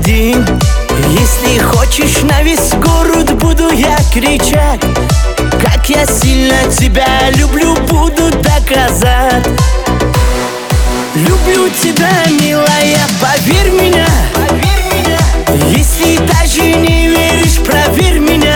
день. Если хочешь, на весь город буду я кричать, как я сильно тебя люблю, буду доказать. Люблю тебя, милая, поверь меня. Если даже не веришь, проверь меня.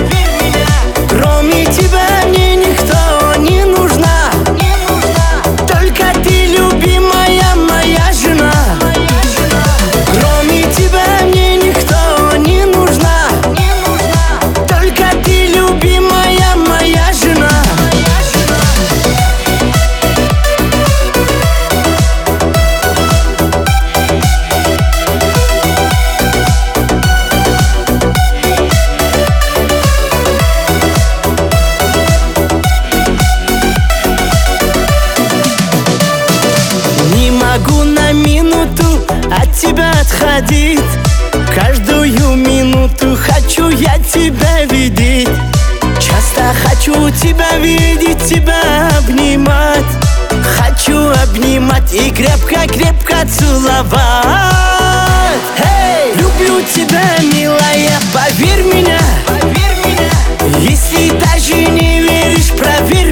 Кроме тебя мне никто не нужна. Только ты, любимая моя жена. Кроме тебя мне никто не нужна. Только ты, любимая моя жена. Не могу на минуту от тебя отходить. Каждую минуту хочу я тебя видеть. Часто хочу тебя видеть, тебя обнимать. Хочу обнимать и крепко-крепко целовать. Hey! Люблю тебя, милая, поверь меня. Если даже не веришь, проверь